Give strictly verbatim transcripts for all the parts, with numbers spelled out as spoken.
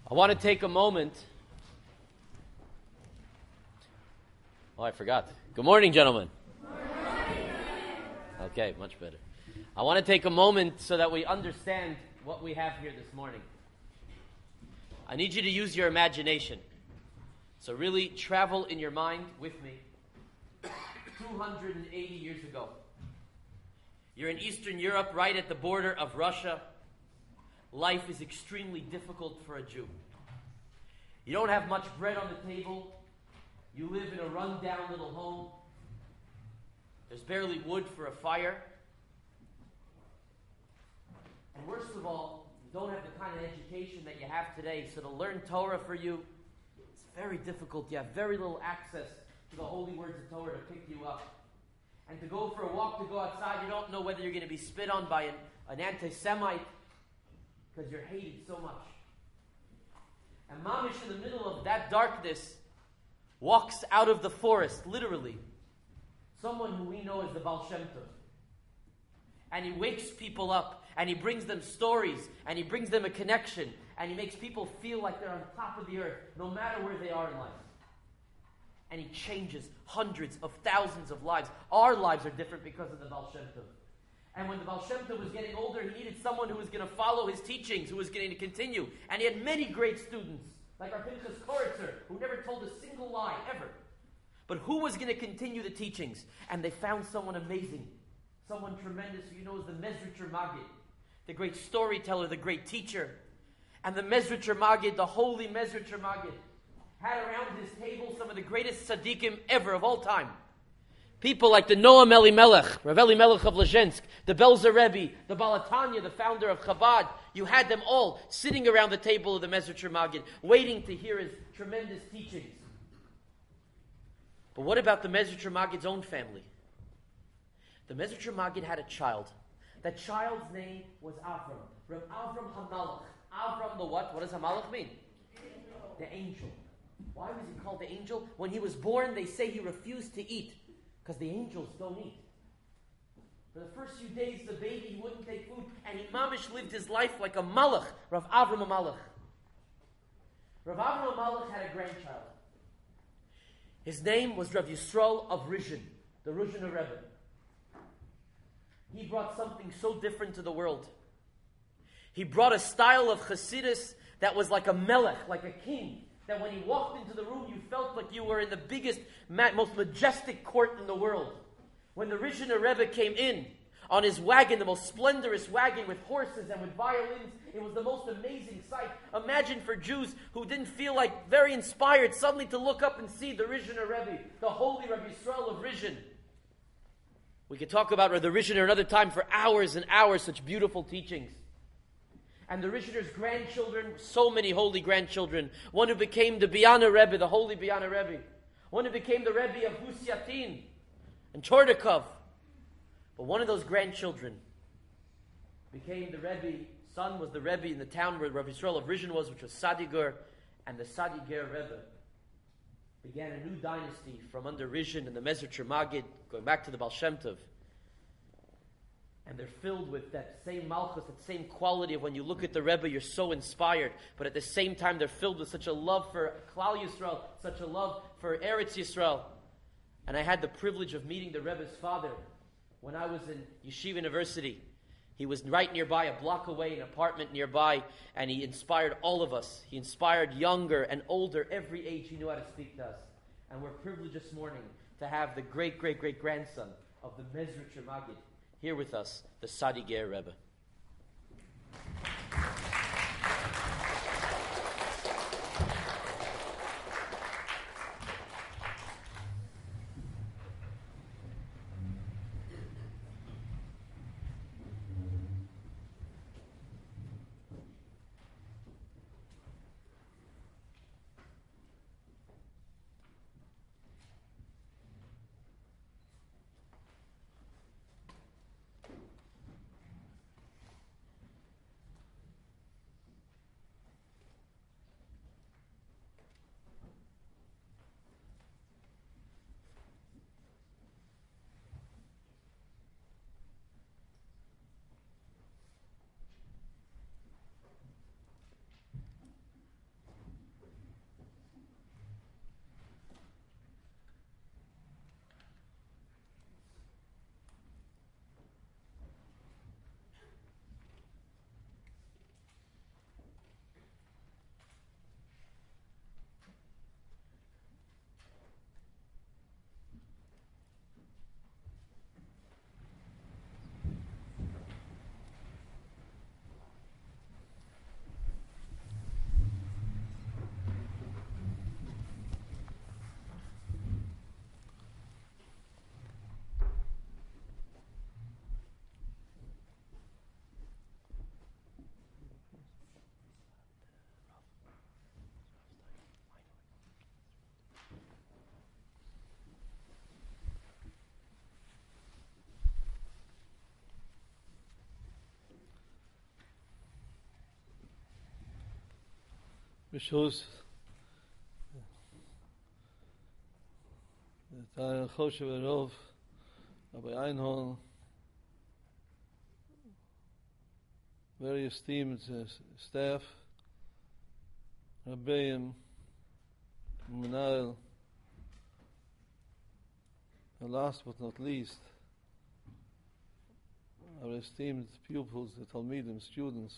I want to take a moment. Oh, I forgot. Good morning, gentlemen. Good morning. Okay, much better. I want to take a moment so that we understand what we have here this morning. I need you to use your imagination. So really travel in your mind with me. two hundred eighty years ago. You're in Eastern Europe, right at the border of Russia. Life is extremely difficult for a Jew. You don't have much bread on the table. You live in a run-down little home. There's barely wood for a fire. And worst of all, you don't have the kind of education that you have today. So to learn Torah for you, it's very difficult. You have very little access to the holy words of Torah to pick you up. And to go for a walk, to go outside, you don't know whether you're going to be spit on by an, an anti-Semite because you're hated so much. And Mamish, in the middle of that darkness, walks out of the forest, literally, someone who we know as the Baal Shem Tov. And he wakes people up, and he brings them stories, and he brings them a connection, and he makes people feel like they're on top of the earth, no matter where they are in life. And he changes hundreds of thousands of lives. Our lives are different because of the Baal Shem Tov. And when the Baal Shem Tov was getting older, he needed someone who was going to follow his teachings, who was going to continue. And he had many great students, like our Pinchas Koritzer, who never told a single lie, ever. But who was going to continue the teachings? And they found someone amazing, someone tremendous, who you know is the Mezritcher Maggid, the great storyteller, the great teacher. And the Mezritcher Maggid, the holy Mezritcher Maggid, had around his table some of the greatest tzaddikim ever of all time. People like the Noam Elimelech, Rav Elimelech of Lezhensk, the Belzer Rebbe, the Baal HaTanya, the founder of Chabad. You had them all sitting around the table of the Mezritcher Maggid, waiting to hear his tremendous teachings. But what about the Mezritcher Maggid's own family? The Mezritcher Maggid had a child. That child's name was Avram. Rav Avram HaMalach. Avram the what? What does HaMalach mean? Angel. The angel. Why was he called the angel? When he was born, they say he refused to eat. Because the angels don't eat. For the first few days, the baby, he wouldn't take food. And he mamish lived his life like a malach. Rav Avram HaMalach. Rav Avram HaMalach had a grandchild. His name was Rav Yisrael of Rizhin, the Rizhin Rebbe. He brought something so different to the world. He brought a style of Chassidus that was like a melech, like a king. That when he walked into the room, you felt like you were in the biggest, most majestic court in the world. When the Rizhiner Rebbe came in on his wagon, the most splendorous wagon with horses and with violins, it was the most amazing sight. Imagine for Jews who didn't feel like very inspired suddenly to look up and see the Rizhiner Rebbe, the holy Rabbi Yisrael of Rizhin. We could talk about the Rizhiner another time for hours and hours, such beautiful teachings. And the Rizhiner's grandchildren, so many holy grandchildren. One who became the Biana Rebbe, the holy Biana Rebbe. One who became the Rebbe of Husyatin and Chordakov. But one of those grandchildren became the Rebbe. Son was the Rebbe in the town where Rabbi Yisrael of Rizhin was, which was Sadigur. And the Sadigur Rebbe began a new dynasty from under Rizhin and the Mezritcher Maggid, going back to the Baal Shem Tov. And they're filled with that same malchus, that same quality of when you look at the Rebbe, you're so inspired. But at the same time, they're filled with such a love for Klal Yisrael, such a love for Eretz Yisrael. And I had the privilege of meeting the Rebbe's father when I was in Yeshiva University. He was right nearby, a block away, an apartment nearby, and he inspired all of us. He inspired younger and older, every age he knew how to speak to us. And we're privileged this morning to have the great, great, great grandson of the Mezritcher Maggid here with us, the Sadigur Rebbe. B'shus Tayr Choshev Erov Rabbi Einhorn, very esteemed uh, staff, Rabbeim, Menahel, and last but not least, our esteemed pupils, the Talmidim, students.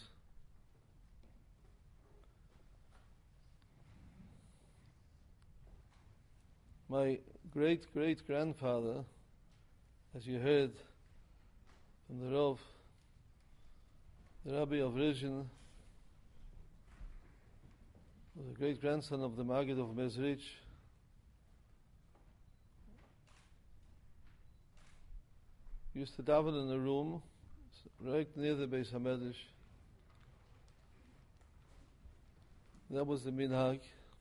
My great-great-grandfather, as you heard from the Rav, the Rabbi of Rizhin, was a great-grandson of the Maggid of Mezrich. He used to daven in a room right near the Beis HaMedrash. That was the minhag.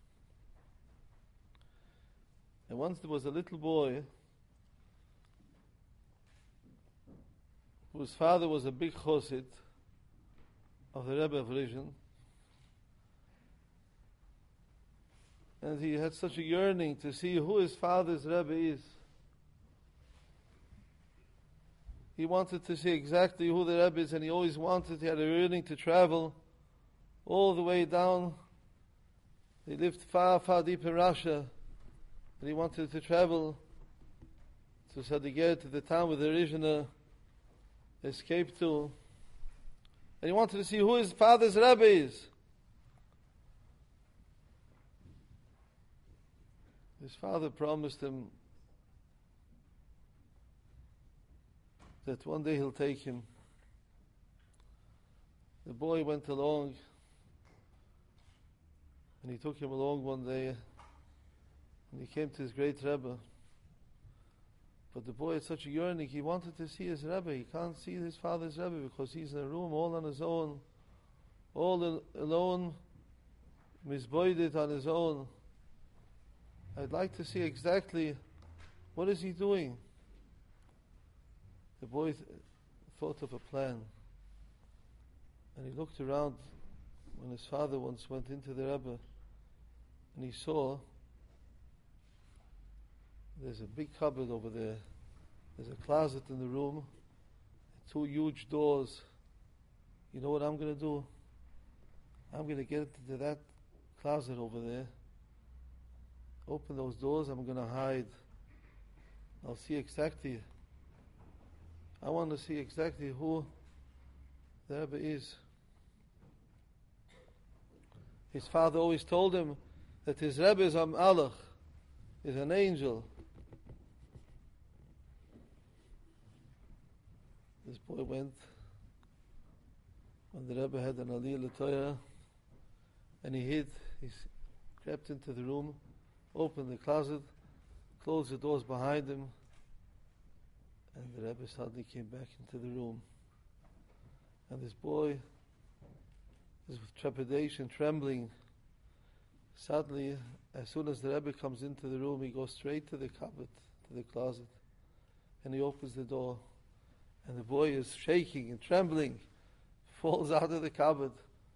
And once there was a little boy whose father was a big chosid of the Rebbe of Rizhin, and he had such a yearning to see who his father's Rebbe is. He wanted to see exactly who the Rebbe is, and he always wanted, he had a yearning to travel all the way down. He lived far, far deep in Russia, and he wanted to travel to Sadiger, to the town where the Rizhiner escaped to. And he wanted to see who his father's Rebbe is. His father promised him that one day he'll take him. The boy went along, and he took him along one day, and he came to his great Rebbe. But the boy had such a yearning, he wanted to see his Rebbe. He can't see his father's Rebbe because he's in a room all on his own, all al- alone, misboided on his own. I'd like to see exactly what is he doing. The boy th- thought of a plan, and he looked around when his father once went into the Rebbe, and he saw there's a big cupboard over there. There's a closet in the room, two huge doors. You know what I'm going to do? I'm going to get into that closet over there, open those doors, I'm going to hide. I'll see exactly, I want to see exactly who the Rebbe is. His father always told him that his Rebbe is a malach, is an angel. This boy went when the Rebbe had an Aliyah L'Torah, and he hid, he crept into the room, opened the closet, closed the doors behind him, and the Rebbe suddenly came back into the room. And this boy is with trepidation, trembling. Suddenly, as soon as the Rebbe comes into the room, he goes straight to the cupboard, to the closet, and he opens the door. And the boy is shaking and trembling, falls out of the cupboard.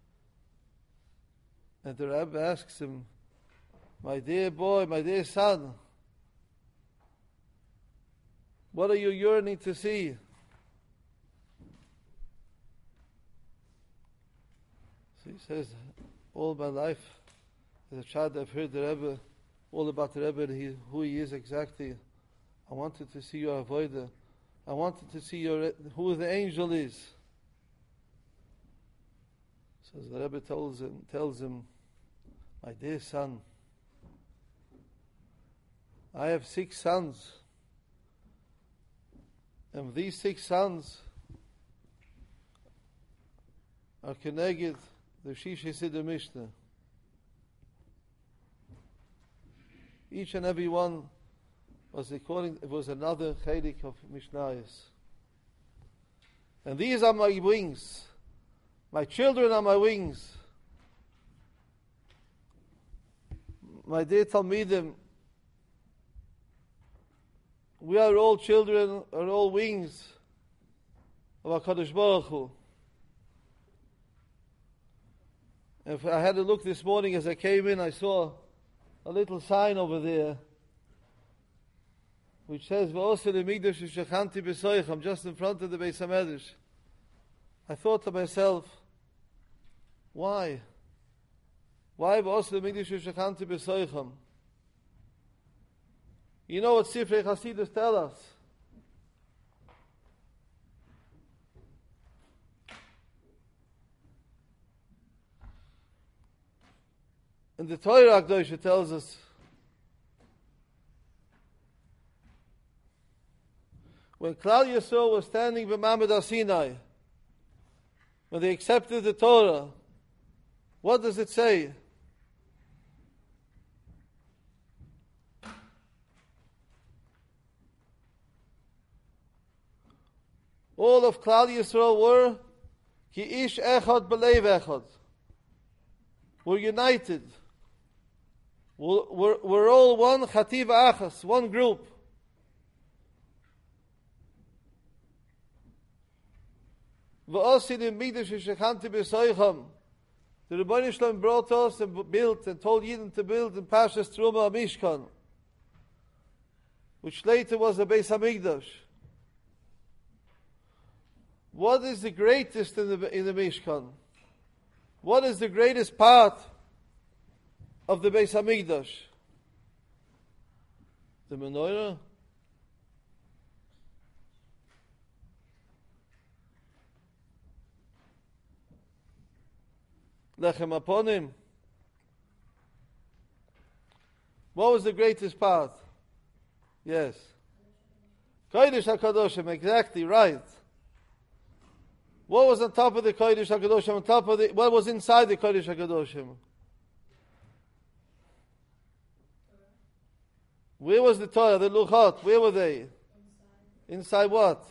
And the Rebbe asks him, "My dear boy, my dear son, what are you yearning to see?" So he says, "All my life, as a child, I've heard the Rebbe, all about the Rebbe, and he, who he is exactly. I wanted to see your avodah. I wanted to see your, who the angel is." So the Rebbe tells him, tells him, "My dear son, I have six sons, and these six sons are connected the Shish Hasidim Mishnah. Each and every one was according, it was another chelik of Mishnayos. And these are my wings. My children are my wings. My dear Talmidim, we are all children, are all wings of HaKadosh Baruch Hu. And if I had a look this morning as I came in, I saw a little sign over there which says, V'osel Migdash Shechanti B'soichem, just in front of the Beis HaMedrash. I thought to myself, why? Why V'osel Migdash Shechanti B'soichem? You know what Sifrei Chasidus tell us? And the Torah Akdosha tells us, when Klal Yisrael was standing b'Mamad HaSinai, when they accepted the Torah, what does it say? All of Klal Yisrael were Ki ish echad b'leiv echad. We're united. We're, we're, we're all one chativa achas, one group. V'osin migdash shechanti b'soichem. The Rebbeinu Shalom brought us and built and told Yidden to build in Pashas Truma Mishkan, which later was the Beis Hamikdash. What is the greatest in the in the Mishkan? What is the greatest part of the Beis Hamikdash? The menorah? Lechem Aponim? What was the greatest part? Yes. Kodesh HaKadoshim, exactly right. What was on top of the Kodesh HaKadoshim? On top of the, what was inside the Kodesh HaKadoshim? Where was the Torah, the Luchot? Where were they? Inside, inside what?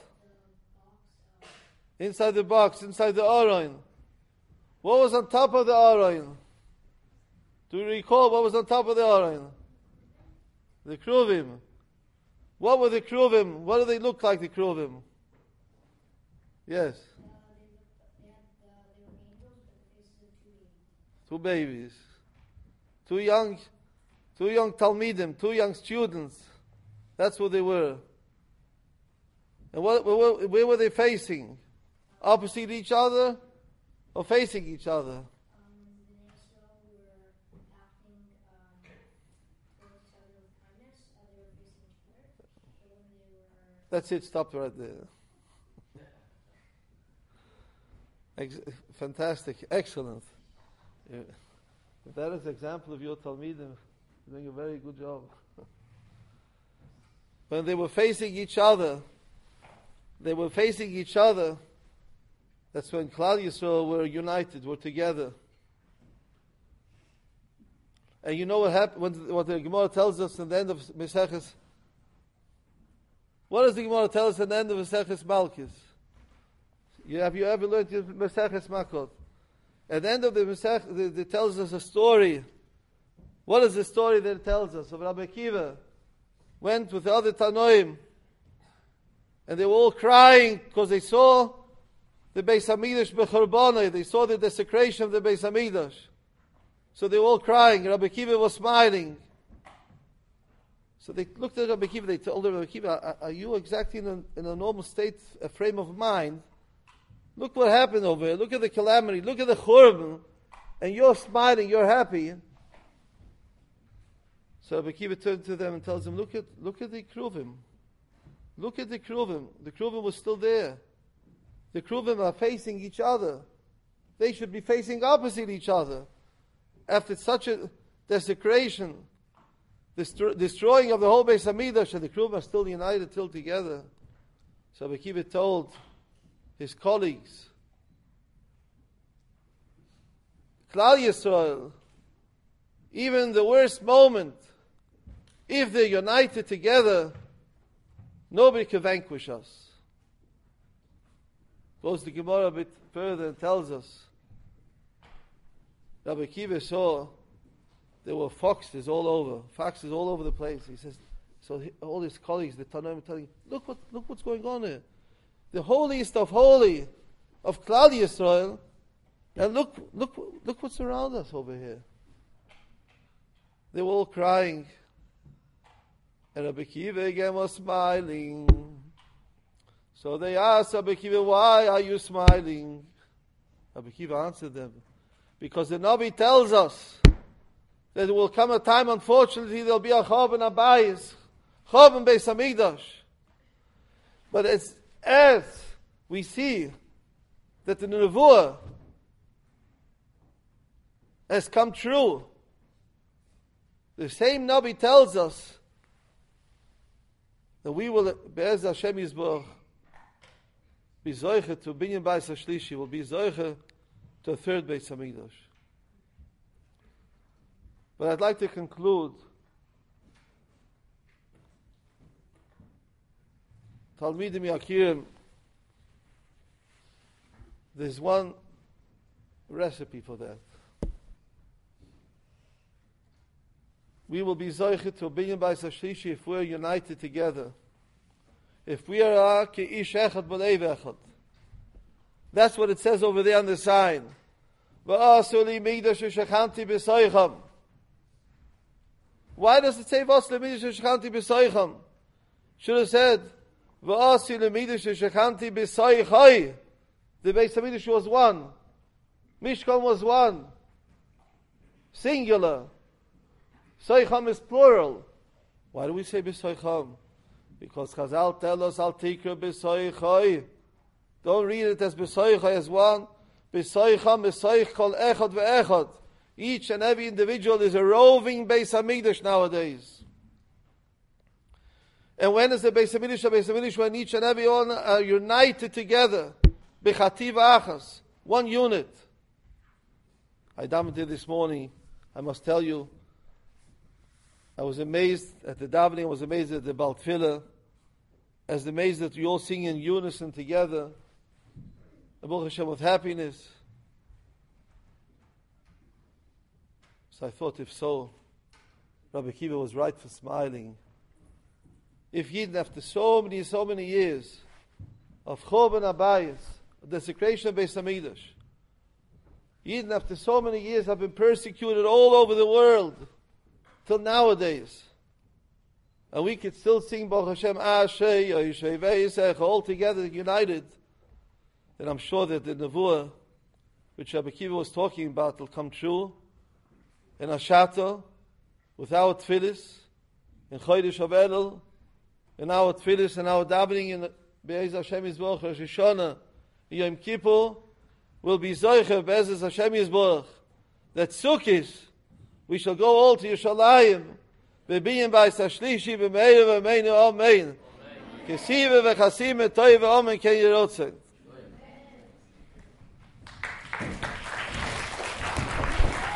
The inside the box, inside the Aron. What was on top of the Aron? Do you recall what was on top of the Aron? The Kruvim. What were the Kruvim? What do they look like, the Kruvim? Yes. Two babies, two young, two young Talmidim, two young students. That's what they were. And what, where, where were they facing? Opposite each other, or facing each other? Um, the Israel were acting um, towards each other with kindness. Uh, they were facing each other. But when they were That's it. Stop right there. Ex- fantastic, excellent. Yeah. If that is an example of your Talmidim, you're doing a very good job. When they were facing each other, they were facing each other, that's when Klal Yisrael were united, were together. And you know what happened, when, what the Gemara tells us at the end of Meseches? What does the Gemara tell us at the end of Meseches Malchus? You, have you ever learned Meseches Makot? At the end of the Masech, it tells us a story. What is the story that it tells us? Of Rabbi Akiva went with the other Tanoim, and they were all crying because they saw the Beis Hamikdash b'churbanai. They saw the desecration of the Beis Hamikdash. So they were all crying. Rabbi Akiva was smiling. So they looked at Rabbi Akiva. They told Rabbi Akiva, "Are you exactly in a, in a normal state, a frame of mind? Look what happened over here. Look at the calamity. Look at the churban. And you're smiling. You're happy." So Rabbi Akiva turned to them and tells them, look at look at the Kruvim. Look at the Kruvim. The Kruvim was still there. The Kruvim are facing each other. They should be facing opposite each other. After such a desecration, destro- destroying of the whole Beis Hamikdash, and the Kruvim are still united, still together. So Rabbi Akiva told his colleagues, Klal Yisrael, even the worst moment, if they're united together, nobody can vanquish us. Goes the Gemara a bit further and tells us, Rabbi Akiva saw there were foxes all over, foxes all over the place. He says, so he, all his colleagues, the Tanoim, are telling him, look what, look what's going on here. The holiest of holy of Klal Yisrael And look, look, look what's around us over here. They were all crying. And Rabbi Akiva again was smiling. So they asked Rabbi Akiva, why are you smiling? Rabbi Akiva answered them, because the Navi tells us that there will come a time, unfortunately, there will be a Chorban Abayis, Chorban Beis Hamikdash. But as, as we see that the Nevuah has come true, the same Navi tells us that we will, Be'ez Hashem Yisborach, be Zoiche to Binyan Bayis HaShlishi, will be Zoiche to a third Beis Hamikdash. But I'd like to conclude. Talmidim Yakirim, there's one recipe for that. We will be Zoiche to Binyan Bayis HaShlishi if we're united together. If we are Ke'ish Echad B'Leiv Echad. That's what it says over there on the sign. V'asu li migdash shechanti b'soicham. Why does it say V'asu li migdash shechanti b'soicham? Should have said V'asu li migdash shechanti b'soichai. The Beis Hamikdash was one. Mishkan was one. Singular. Soicham is plural. Why do we say b'soicham? Because Chazal tell us al tikra b'soichai. Don't read it as b'soichai as one. B'soicham b'soich kol echad ve'echad. Each and every individual is a roving Beis Hamikdash nowadays. And when is the Beis Hamikdash? Beis Hamikdash when each and every one are united together. B'chativ achas. One unit. I davened this morning. I must tell you, I was amazed at the davening. I was amazed at the Bal Tfilah. I was amazed that we all sing in unison together. Baruch Hashem with happiness. So I thought, if so, Rabbi Akiva was right for smiling. If Yidden, after so many, so many years of Chorban Abayis, desecration of Beis Hamikdash, Yidden, after so many years, have been persecuted all over the world till nowadays, and we could still sing Baruch Hashem Asher Yoshev Yisech all together united, then I'm sure that the Nevuah which Rabbi Akiva was talking about will come true. In Ashata, with our Tfilis, in Chodesh of Elul, in our Tfilis and our davening in Be'ez Hashem Yisborach, Rosh Hashanah, Yom Kippur, will be Zoiche Be'ez Hashem Yisborach, that Sukkis, we shall go all to Yerushalayim, Be'biyim Bayis HaShlishi, B'meir V'meinu Amen. Kesive V'chasim Etoy V'omen Ken Yerotzen.